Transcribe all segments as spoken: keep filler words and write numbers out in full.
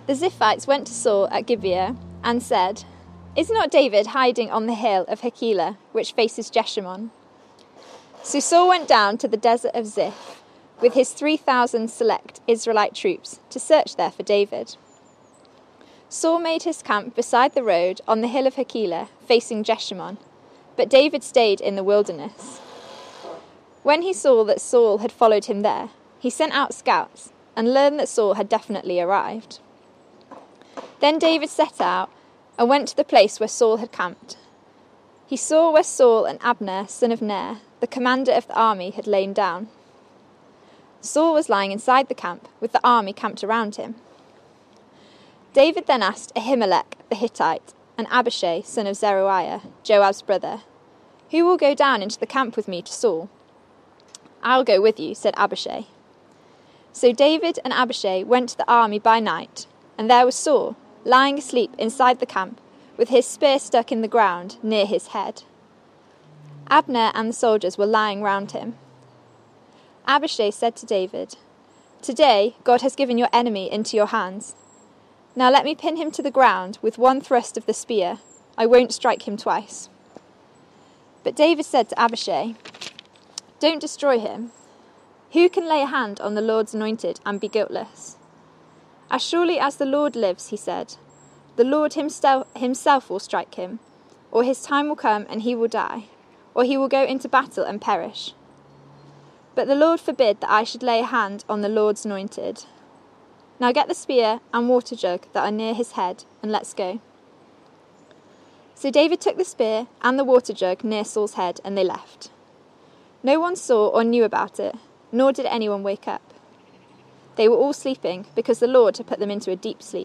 The Ziphites went to Saul at Gibeah and said, "Is not David hiding on the hill of Hachilah, which faces Jeshimon?" So Saul went down to the desert of Ziph with his three thousand select Israelite troops to search there for David. Saul made his camp beside the road on the hill of Hachilah, facing Jeshimon, but David stayed in the wilderness. When he saw that Saul had followed him there, he sent out scouts and learned that Saul had definitely arrived. Then David set out and went to the place where Saul had camped. He saw where Saul and Abner, son of Ner, the commander of the army, had lain down. Saul was lying inside the camp, with the army camped around him. David then asked Ahimelech the Hittite and Abishai, son of Zeruiah, Joab's brother, "Who will go down into the camp with me to Saul?" "I'll go with you," said Abishai. So David and Abishai went to the army by night, and there was Saul, lying asleep inside the camp, with his spear stuck in the ground near his head. Abner and the soldiers were lying round him. Abishai said to David, "Today God has given your enemy into your hands. Now let me pin him to the ground with one thrust of the spear. I won't strike him twice." But David said to Abishai, "Don't destroy him. Who can lay a hand on the Lord's anointed and be guiltless? As surely as the Lord lives," he said, "the Lord himself, himself will strike him, or his time will come and he will die, or he will go into battle and perish. But the Lord forbid that I should lay a hand on the Lord's anointed. Now get the spear and water jug that are near his head, and let's go." So David took the spear and the water jug near Saul's head, and they left. No one saw or knew about it, nor did anyone wake up. They were all sleeping, because the Lord had put them into a deep sleep.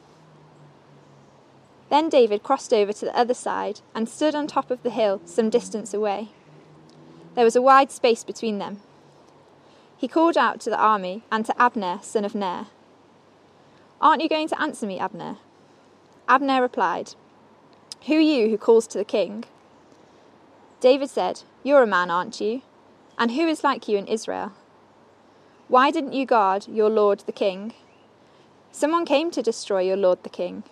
Then David crossed over to the other side and stood on top of the hill some distance away. There was a wide space between them. He called out to the army and to Abner, son of Ner, "Aren't you going to answer me, Abner?" Abner replied, "Who are you who calls to the king?" David said, "You're a man, aren't you? And who is like you in Israel? Why didn't you guard your lord the king? Someone came to destroy your lord the king.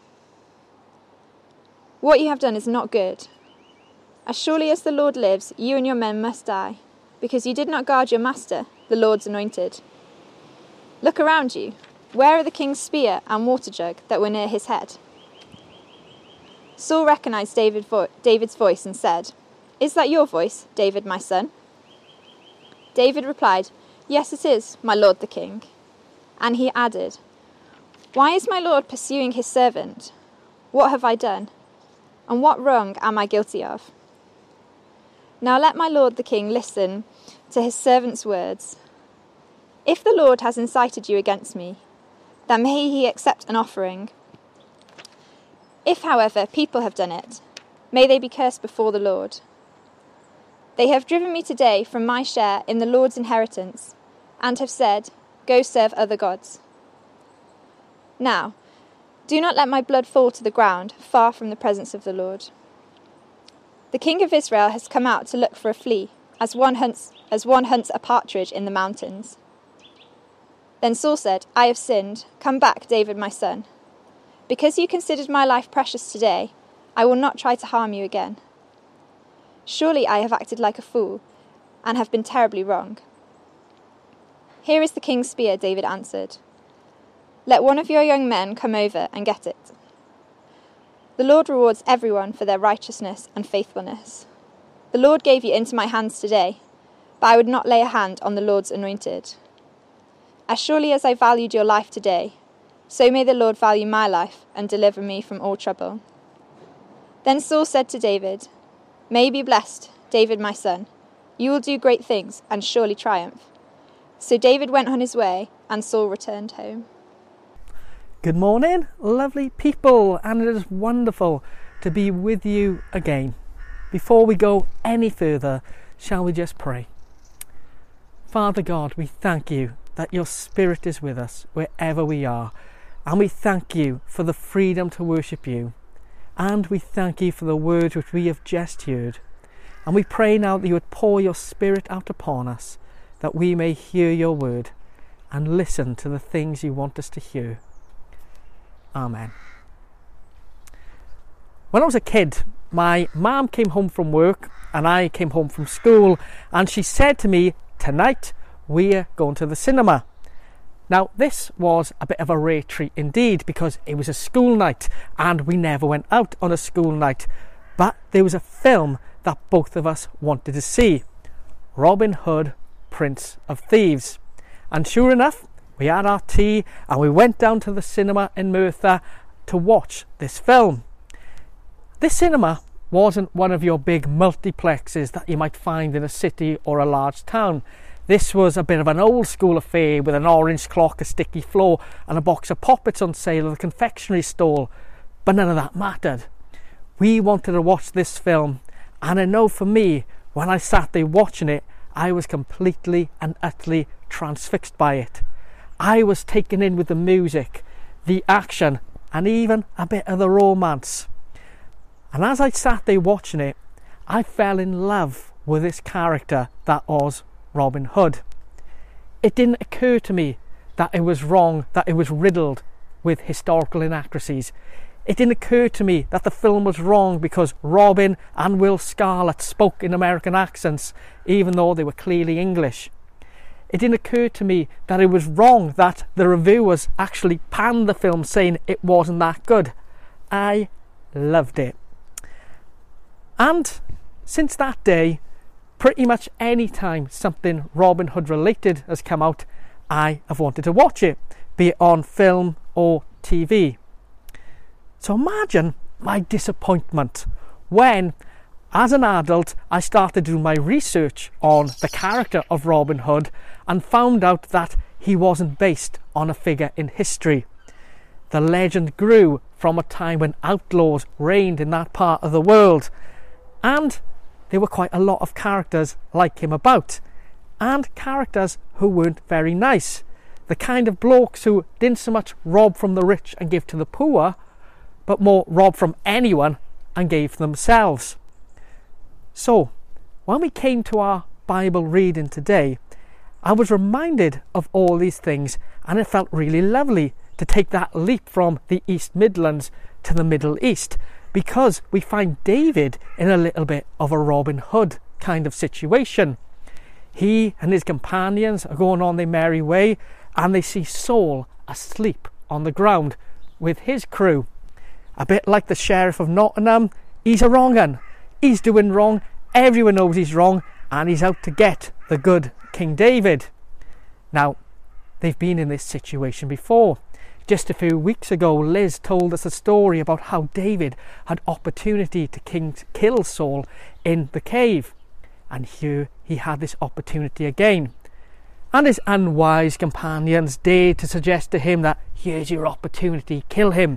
What you have done is not good. As surely as the Lord lives, you and your men must die, because you did not guard your master, the Lord's anointed. Look around you. Where are the king's spear and water jug that were near his head?" Saul recognized David vo- David's voice and said, "Is that your voice, David, my son?" David replied, "Yes, it is, my lord the king." And he added, "Why is my lord pursuing his servant? What have I done? And what wrong am I guilty of? Now let my lord the king listen to his servant's words. If the Lord has incited you against me, then may he accept an offering. If, however, people have done it, may they be cursed before the Lord. They have driven me today from my share in the Lord's inheritance, and have said, 'Go serve other gods.' Now, do not let my blood fall to the ground, far from the presence of the Lord. The king of Israel has come out to look for a flea, as one hunts, as one hunts a partridge in the mountains." Then Saul said, "I have sinned. Come back, David, my son. Because you considered my life precious today, I will not try to harm you again. Surely I have acted like a fool, and have been terribly wrong." "Here is the king's spear," David answered. "Let one of your young men come over and get it. The Lord rewards everyone for their righteousness and faithfulness. The Lord gave you into my hands today, but I would not lay a hand on the Lord's anointed. As surely as I valued your life today, so may the Lord value my life and deliver me from all trouble." Then Saul said to David, "May you be blessed, David my son. You will do great things and surely triumph." So David went on his way, and Saul returned home. Good morning, lovely people, and it is wonderful to be with you again. Before we go any further, shall we just pray? Father God, we thank you that your Spirit is with us wherever we are, and we thank you for the freedom to worship you, and we thank you for the words which we have just heard, and we pray now that you would pour your Spirit out upon us, that we may hear your word and listen to the things you want us to hear. Amen. When I was a kid, my mum came home from work and I came home from school, and she said to me, tonight we're going to the cinema. Now this was a bit of a rare treat indeed, because it was a school night and we never went out on a school night. But there was a film that both of us wanted to see, Robin Hood, Prince of Thieves. And sure enough, we had our tea and we went down to the cinema in Merthyr to watch this film. This cinema wasn't one of your big multiplexes that you might find in a city or a large town. This was a bit of an old school affair with an orange clock, a sticky floor and a box of poppets on sale at the confectionery stall. But none of that mattered. We wanted to watch this film, and I know for me, when I sat there watching it, I was completely and utterly transfixed by it. I was taken in with the music, the action, and even a bit of the romance. And as I sat there watching it, I fell in love with this character that was Robin Hood. It didn't occur to me that it was wrong, that it was riddled with historical inaccuracies. It didn't occur to me that the film was wrong because Robin and Will Scarlet spoke in American accents, even though they were clearly English. It didn't occur to me that it was wrong that the reviewers actually panned the film, saying it wasn't that good. I loved it. And since that day, pretty much any time something Robin Hood related has come out, I have wanted to watch it, be it on film or T V. So imagine my disappointment when, as an adult, I started doing my research on the character of Robin Hood and found out that he wasn't based on a figure in history. The legend grew from a time when outlaws reigned in that part of the world, and there were quite a lot of characters like him about, and characters who weren't very nice. The kind of blokes who didn't so much rob from the rich and give to the poor, but more rob from anyone and gave themselves. So, when we came to our Bible reading today, I was reminded of all these things, and it felt really lovely to take that leap from the East Midlands to the Middle East, because we find David in a little bit of a Robin Hood kind of situation. He and his companions are going on their merry way, and they see Saul asleep on the ground with his crew. A bit like the Sheriff of Nottingham, he's a wrong un. He's doing wrong, everyone knows he's wrong, and he's out to get the good King David. Now, they've been in this situation before. Just a few weeks ago, Liz told us a story about how David had opportunity to king, kill Saul in the cave. And here he had this opportunity again. And his unwise companions dared to suggest to him that, here's your opportunity, kill him.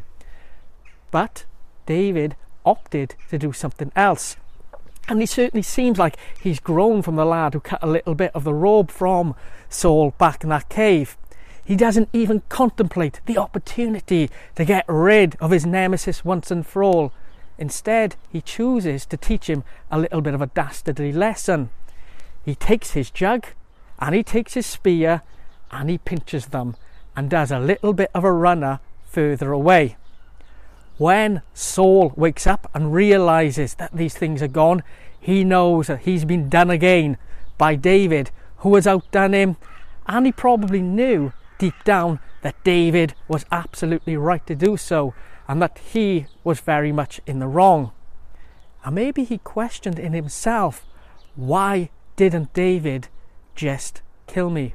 But David opted to do something else. And he certainly seems like he's grown from the lad who cut a little bit of the robe from Saul back in that cave. He doesn't even contemplate the opportunity to get rid of his nemesis once and for all. Instead, he chooses to teach him a little bit of a dastardly lesson. He takes his jug and he takes his spear and he pinches them and does a little bit of a runner further away. When Saul wakes up and realises that these things are gone, he knows that he's been done again by David, who has outdone him, and he probably knew deep down that David was absolutely right to do so, and that he was very much in the wrong. And maybe he questioned in himself, why didn't David just kill me?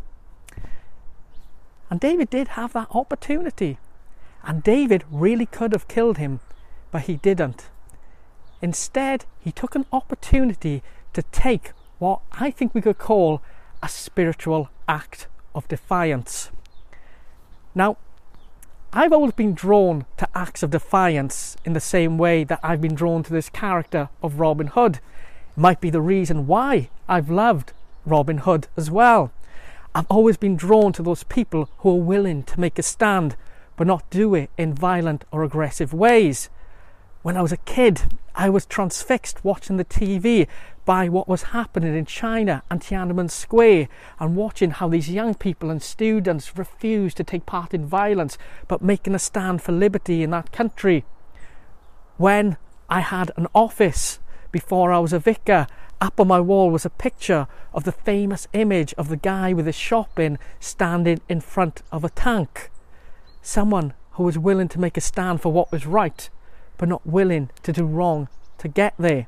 And David did have that opportunity, and David really could have killed him, but he didn't. Instead, he took an opportunity to take what I think we could call a spiritual act of defiance. Now, I've always been drawn to acts of defiance in the same way that I've been drawn to this character of Robin Hood. It might be the reason why I've loved Robin Hood as well. I've always been drawn to those people who are willing to make a stand, but not do it in violent or aggressive ways. when I was a kid, I was transfixed watching the T V by what was happening in China and Tiananmen Square, and watching how these young people and students refused to take part in violence but making a stand for liberty in that country. When I had an office before I was a vicar, up on my wall was a picture of the famous image of the guy with his shop in standing in front of a tank. Someone who was willing to make a stand for what was right, but not willing to do wrong to get there.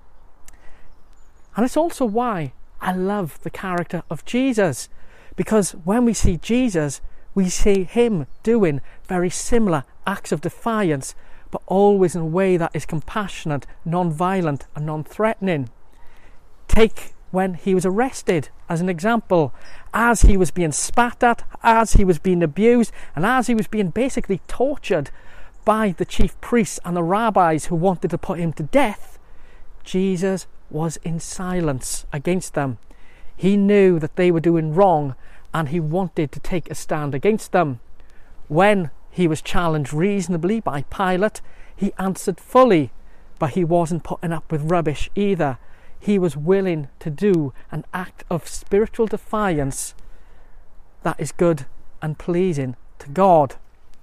And it's also why I love the character of Jesus, because when we see Jesus, we see him doing very similar acts of defiance, but always in a way that is compassionate, non-violent and non-threatening. Take when he was arrested as an example, as he was being spat at, as he was being abused, and as he was being basically tortured by the chief priests and the rabbis who wanted to put him to death, Jesus was in silence against them. He knew that they were doing wrong, and he wanted to take a stand against them. When he was challenged reasonably by Pilate, he answered fully, but he wasn't putting up with rubbish either. He was willing to do an act of spiritual defiance that is good and pleasing to God.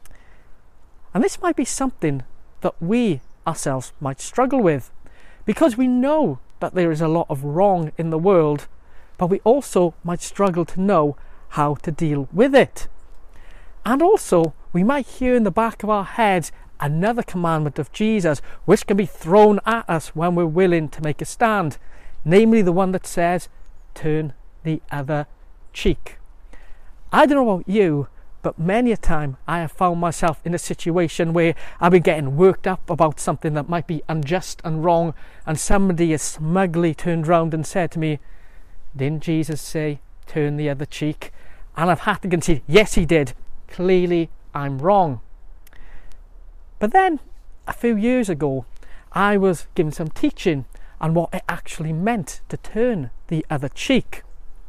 And this might be something that we ourselves might struggle with, because we know that there is a lot of wrong in the world, but we also might struggle to know how to deal with it. And also, we might hear in the back of our heads another commandment of Jesus, which can be thrown at us when we're willing to make a stand, namely the one that says, turn the other cheek. I don't know about you, but many a time I have found myself in a situation where I've been getting worked up about something that might be unjust and wrong, and somebody has smugly turned round and said to me, didn't Jesus say, turn the other cheek? And I've had to concede, yes he did. Clearly I'm wrong. But then, a few years ago, I was given some teaching on what it actually meant to turn the other cheek.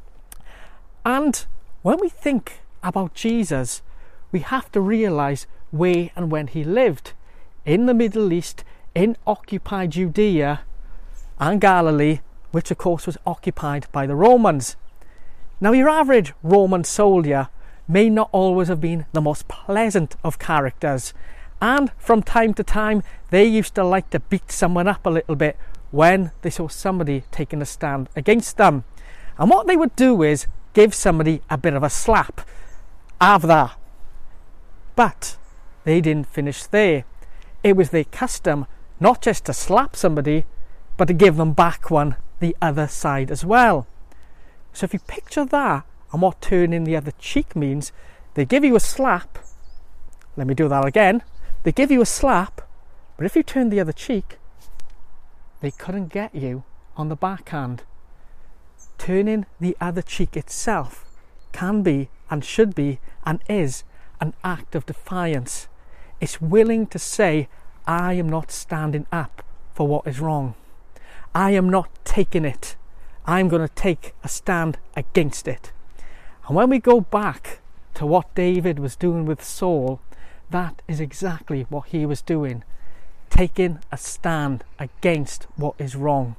And when we think about Jesus, we have to realise where and when he lived. In the Middle East, in occupied Judea and Galilee, which of course was occupied by the Romans. Now, your average Roman soldier may not always have been the most pleasant of characters, and from time to time they used to like to beat someone up a little bit when they saw somebody taking a stand against them. And what they would do is give somebody a bit of a slap. Have that. But they didn't finish there. It was their custom not just to slap somebody, but to give them back one the other side as well. So if you picture that and what turning the other cheek means, they give you a slap. Let me do that again. They give you a slap, but if you turn the other cheek, they couldn't get you on the backhand. Turning the other cheek itself can be and should be and is an act of defiance. It's willing to say, I am not standing up for what is wrong. I am not taking it. I'm going to take a stand against it. And when we go back to what David was doing with Saul, that is exactly what he was doing, taking a stand against what is wrong.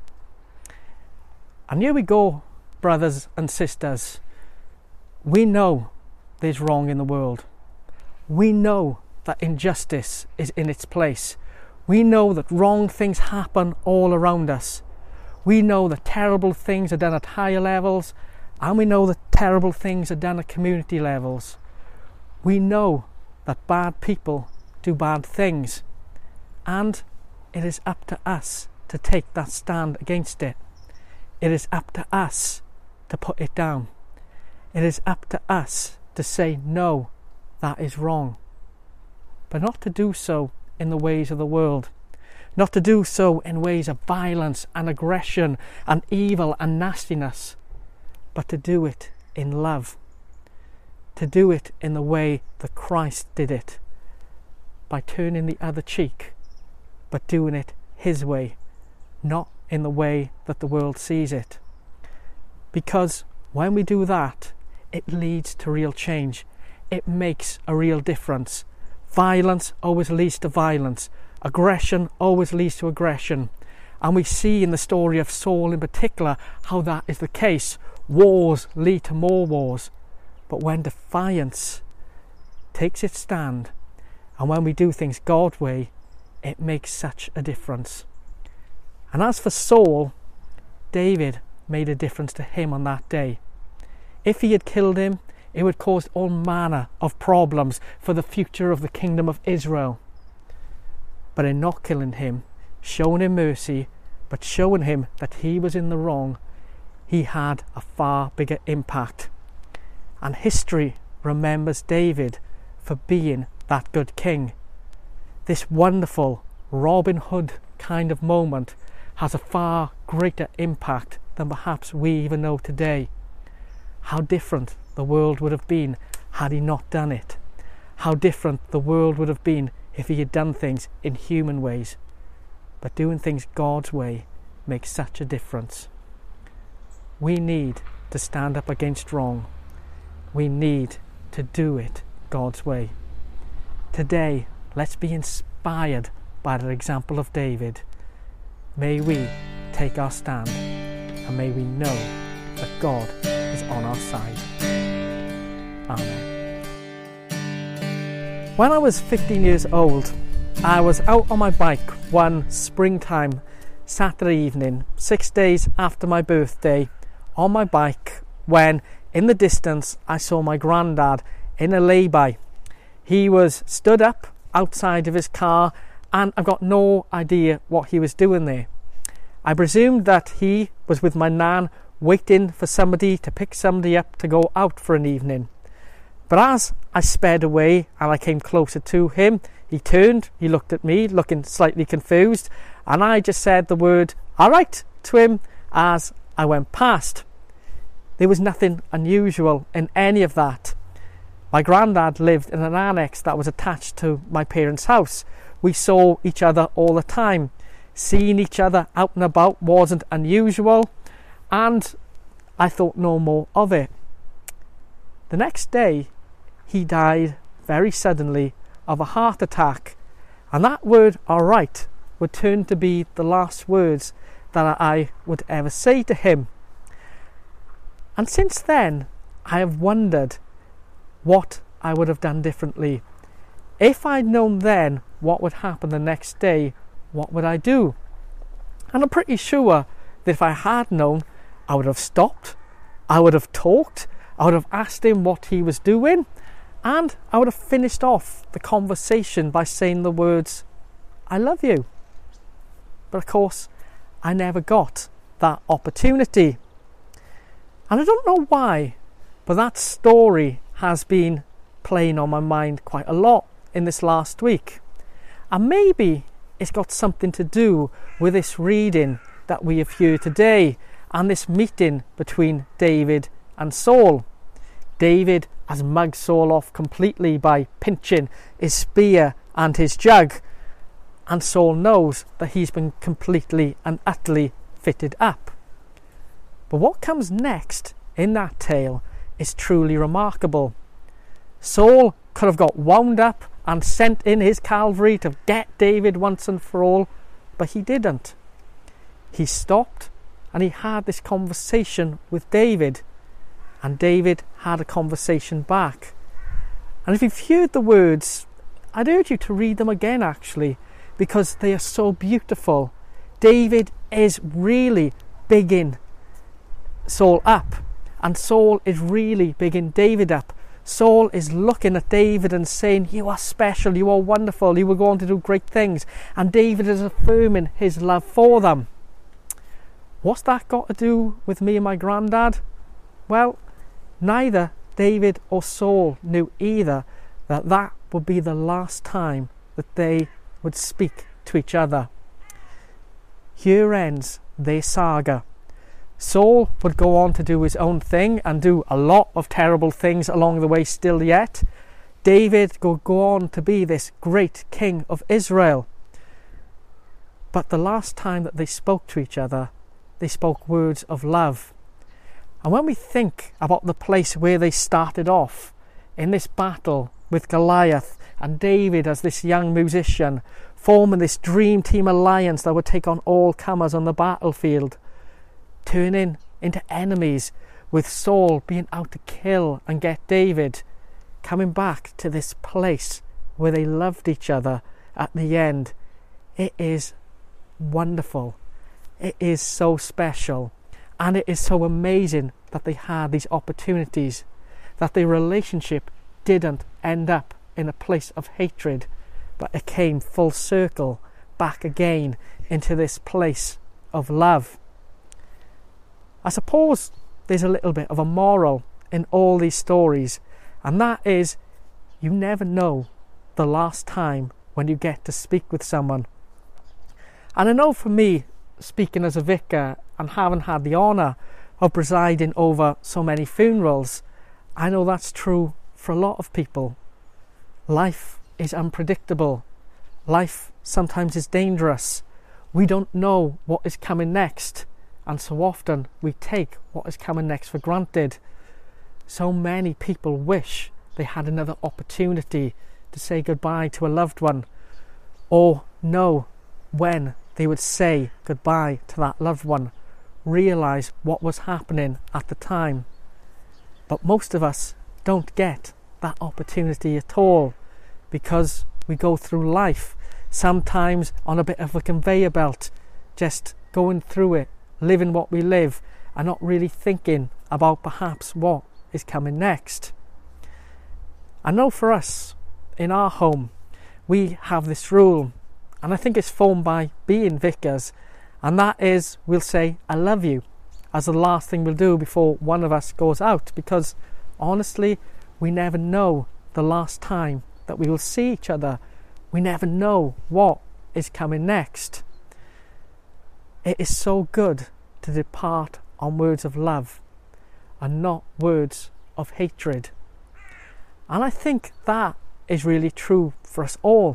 And here we go, brothers and sisters. We know there's wrong in the world. We know that injustice is in its place. We know that wrong things happen all around us. We know that terrible things are done at higher levels, and we know that terrible things are done at community levels. We know that bad people do bad things, and it is up to us to take that stand against it. It is up to us to put it down. It is up to us to say, no, that is wrong. But not to do so in the ways of the world. Not to do so in ways of violence and aggression and evil and nastiness, but to do it in love. To do it in the way that Christ did it, by turning the other cheek, but doing it his way, not in the way that the world sees it. Because when we do that, it leads to real change. It makes a real difference. Violence always leads to violence, Aggression always leads to aggression. And we see in the story of Saul in particular how that is the case. Wars lead to more wars. But when defiance takes its stand, and when we do things God's way, it makes such a difference. And as for Saul, David made a difference to him on that day. If he had killed him, it would cause all manner of problems for the future of the kingdom of Israel. But in not killing him, showing him mercy, but showing him that he was in the wrong, he had a far bigger impact. And history remembers David for being that good king. This wonderful Robin Hood kind of moment has a far greater impact than perhaps we even know today. How different the world would have been had he not done it. How different the world would have been if he had done things in human ways. But doing things God's way makes such a difference. We need to stand up against wrong. We need to do it God's way. Today, let's be inspired by the example of David. May we take our stand, and may we know that God is on our side. Amen. When I was fifteen years old, I was out on my bike one springtime Saturday evening, six days after my birthday, on my bike, when in the distance I saw my granddad in a lay-by. He was stood up outside of his car, and I've got no idea what he was doing there. I presumed that he was with my nan, waiting for somebody to pick somebody up to go out for an evening. But as I sped away and I came closer to him, he turned, he looked at me, looking slightly confused, and I just said the word, "All right," to him as I went past. There was nothing unusual in any of that. My granddad lived in an annex that was attached to my parents' house. We saw each other all the time. Seeing each other out and about wasn't unusual, and I thought no more of it. The next day, he died very suddenly of a heart attack, and that word "all right" would turn to be the last words that I would ever say to him. And since then, I have wondered what I would have done differently. If I'd known then what would happen the next day, what would I do? And I'm pretty sure that if I had known, I would have stopped, I would have talked, I would have asked him what he was doing, and I would have finished off the conversation by saying the words, "I love you." But of course, I never got that opportunity. And I don't know why, but that story has been playing on my mind quite a lot in this last week. And maybe it's got something to do with this reading that we have here today and this meeting between David and Saul. David has mugged Saul off completely by pinching his spear and his jug, and Saul knows that he's been completely and utterly fitted up. But what comes next in that tale is truly remarkable. Saul could have got wound up and sent in his cavalry to get David once and for all, but he didn't. He stopped and he had this conversation with David, and David had a conversation back. And if you've heard the words, I'd urge you to read them again actually, because they are so beautiful. David is really bigging Saul up, and Saul is really bigging David up. Saul is looking at David and saying, "You are special, you are wonderful, you are going to do great things," and David is affirming his love for them. What's that got to do with me and my granddad? Well, neither David or Saul knew either that that would be the last time that they would speak to each other. Here ends their saga. Saul would go on to do his own thing and do a lot of terrible things along the way still yet. David would go on to be this great king of Israel. But the last time that they spoke to each other, they spoke words of love. And when we think about the place where they started off, in this battle with Goliath, and David as this young musician, forming this dream team alliance that would take on all comers on the battlefield, turning into enemies, with Saul being out to kill and get David, coming back to this place where they loved each other at the end. It is wonderful. It is so special. And it is so amazing that they had these opportunities, that their relationship didn't end up in a place of hatred, but it came full circle back again into this place of love. I suppose there's a little bit of a moral in all these stories, and that is, you never know the last time when you get to speak with someone. And I know for me, speaking as a vicar and having had the honour of presiding over so many funerals, I know that's true for a lot of people. Life is unpredictable. Life sometimes is dangerous. We don't know what is coming next, and so often we take what is coming next for granted. So many people wish they had another opportunity to say goodbye to a loved one, or know when they would say goodbye to that loved one, realise what was happening at the time. But most of us don't get that opportunity at all, because we go through life sometimes on a bit of a conveyor belt, just going through it, living what we live, and not really thinking about perhaps what is coming next. I know for us, in our home, we have this rule, and I think it's formed by being vicars, and that is, we'll say, I love you, as the last thing we'll do before one of us goes out, because honestly, we never know the last time that we will see each other. We never know what is coming next. It is so good to depart on words of love and not words of hatred. And I think that is really true for us all.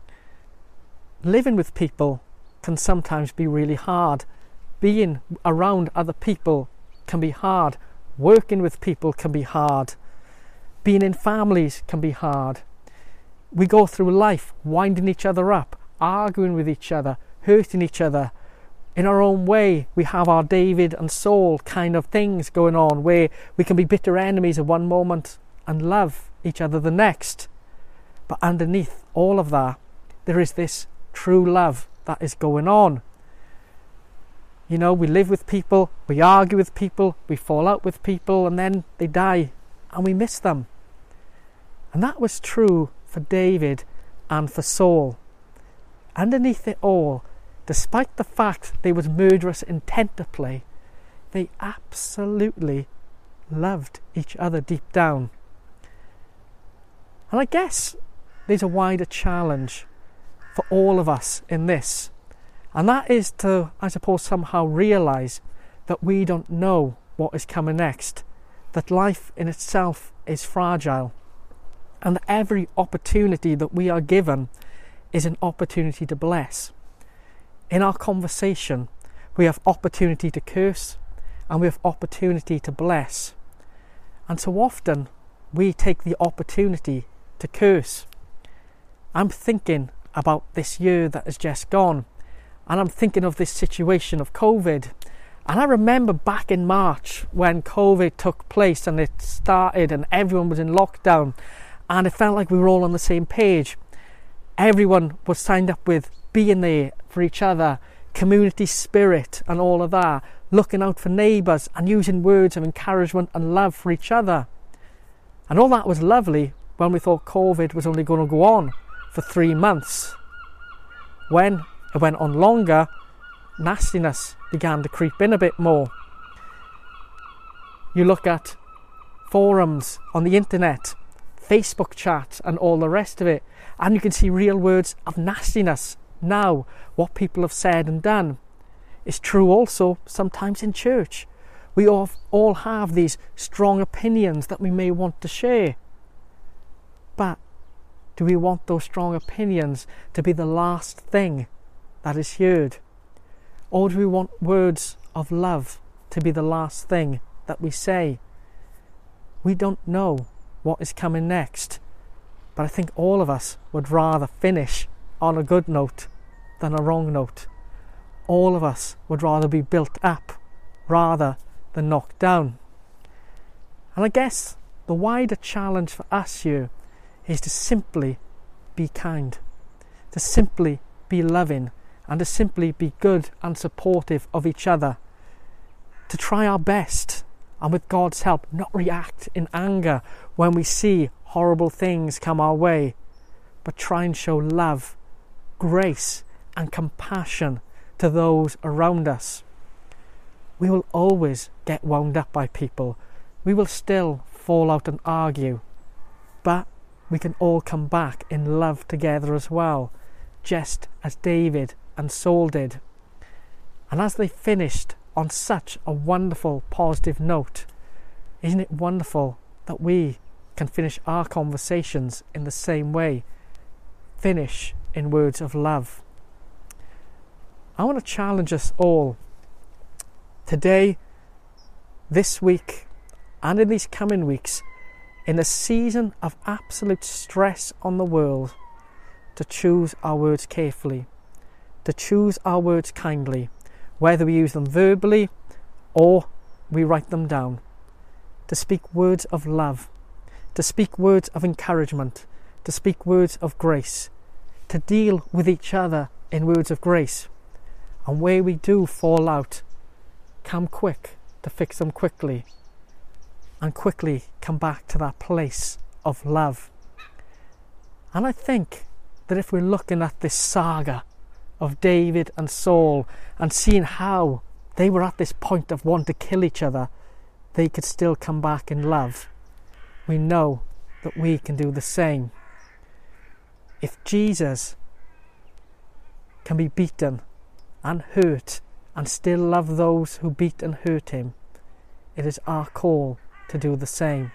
Living with people can sometimes be really hard. Being around other people can be hard. Working with people can be hard. Being in families can be hard. We go through life winding each other up, arguing with each other, hurting each other. In our own way, we have our David and Saul kind of things going on, where we can be bitter enemies at one moment and love each other the next. But underneath all of that, there is this true love that is going on. You know, we live with people, we argue with people, we fall out with people, and then they die and we miss them. And that was true for David and for Saul. Underneath it all, despite the fact there was murderous intent at play, they absolutely loved each other deep down. And I guess there's a wider challenge for all of us in this, and that is to, I suppose, somehow realise that we don't know what is coming next, that life in itself is fragile, and that every opportunity that we are given is an opportunity to bless. In our conversation, we have opportunity to curse, and we have opportunity to bless. And so often, we take the opportunity to curse. I'm thinking about this year that has just gone, and I'm thinking of this situation of COVID. And I remember back in March when COVID took place and it started and everyone was in lockdown, and it felt like we were all on the same page. Everyone was signed up with being there for each other, community spirit and all of that, looking out for neighbours and using words of encouragement and love for each other. And all that was lovely when we thought COVID was only going to go on for three months. When it went on longer, nastiness began to creep in a bit more. You look at forums on the internet, Facebook chat and all the rest of it, and you can see real words of nastiness now, what people have said and done. It's true also sometimes in church. We all, all have these strong opinions that we may want to share. But do we want those strong opinions to be the last thing that is heard? Or do we want words of love to be the last thing that we say? We don't know what is coming next, but I think all of us would rather finish on a good note than a wrong note. All of us would rather be built up rather than knocked down. And I guess the wider challenge for us here is to simply be kind, to simply be loving, and to simply be good and supportive of each other, to try our best and with God's help not react in anger when we see horrible things come our way, but try and show love, grace and compassion to those around us. We will always get wound up by people. We will still fall out and argue, but we can all come back in love together as well, just as David and Saul did. And as they finished on such a wonderful, positive note, isn't it wonderful that we can finish our conversations in the same way? Finish in words of love. I want to challenge us all today, this week, and in these coming weeks, in a season of absolute stress on the world, to choose our words carefully, to choose our words kindly, whether we use them verbally or we write them down, to speak words of love, to speak words of encouragement, to speak words of grace, to deal with each other in words of grace. And where we do fall out, come quick to fix them quickly, and quickly come back to that place of love. And I think that if we're looking at this saga of David and Saul and seeing how they were at this point of wanting to kill each other, they could still come back in love. We know that we can do the same. If Jesus can be beaten and hurt and still love those who beat and hurt him, it is our call to do the same.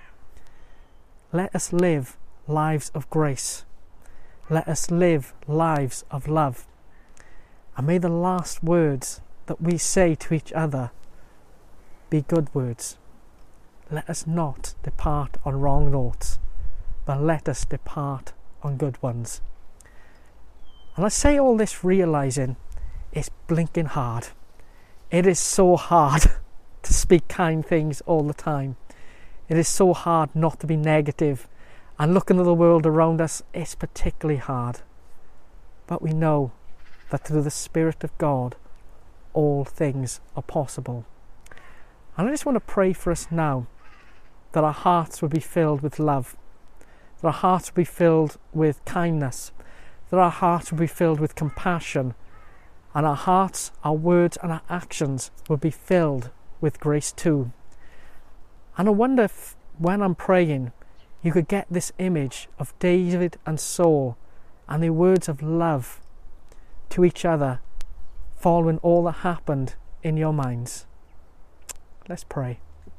Let us live lives of grace. Let us live lives of love. And may the last words that we say to each other be good words. Let us not depart on wrong notes, but let us depart on good ones. And I say all this realising it's blinking hard. It is so hard to speak kind things all the time. It is so hard not to be negative, and looking at the world around us, it's particularly hard. But we know that through the Spirit of God, all things are possible. And I just want to pray for us now, that our hearts would be filled with love, that our hearts would be filled with kindness, that our hearts would be filled with compassion, and our hearts, our words and our actions would be filled with grace too. And I wonder if, when I'm praying, you could get this image of David and Saul and the words of love to each other following all that happened in your minds. Let's pray.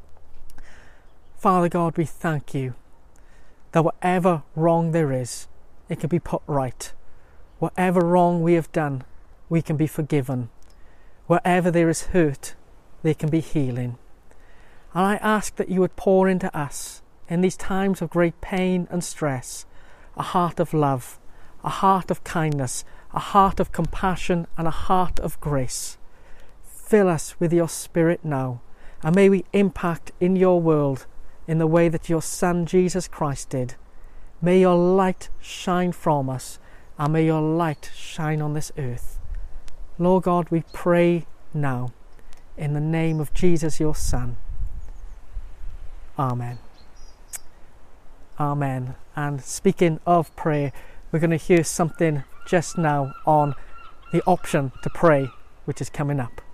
Father God, we thank you that whatever wrong there is, it can be put right. Whatever wrong we have done, we can be forgiven. Wherever there is hurt, there can be healing. And I ask that you would pour into us, in these times of great pain and stress, a heart of love, a heart of kindness, a heart of compassion and a heart of grace. Fill us with your Spirit now, and may we impact in your world in the way that your Son Jesus Christ did. May your light shine from us, and may your light shine on this earth. Lord God, we pray now in the name of Jesus, your Son. Amen. Amen. And speaking of prayer, we're going to hear something just now on the option to pray, which is coming up.